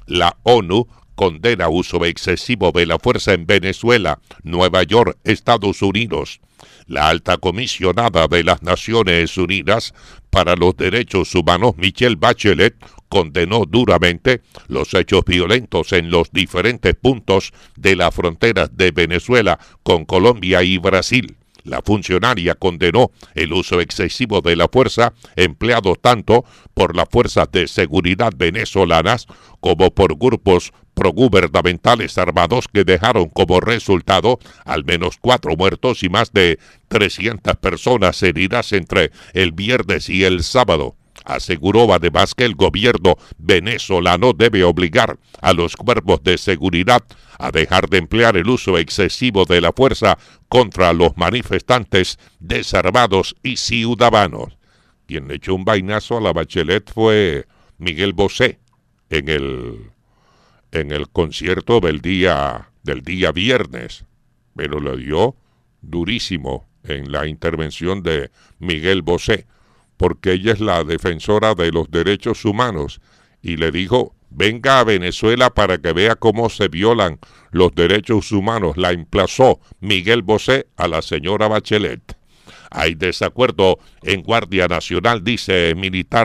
La ONU condena uso excesivo de la fuerza en Venezuela, Nueva York, Estados Unidos. La alta comisionada de las Naciones Unidas para los Derechos Humanos, Michelle Bachelet, condenó duramente los hechos violentos en los diferentes puntos de las fronteras de Venezuela con Colombia y Brasil. La funcionaria condenó el uso excesivo de la fuerza empleado tanto por las fuerzas de seguridad venezolanas como por grupos progubernamentales armados que dejaron como resultado al menos 4 muertos y más de 300 personas heridas entre el viernes y el sábado. Aseguró además que el gobierno venezolano debe obligar a los cuerpos de seguridad a dejar de emplear el uso excesivo de la fuerza contra los manifestantes desarmados y ciudadanos. Quien le echó un vainazo a la Bachelet fue Miguel Bosé en el concierto del día viernes, pero le dio durísimo en la intervención de Miguel Bosé, porque ella es la defensora de los derechos humanos, y le dijo, venga a Venezuela para que vea cómo se violan los derechos humanos. La emplazó Miguel Bosé a la señora Bachelet. Hay desacuerdo en Guardia Nacional, dice militar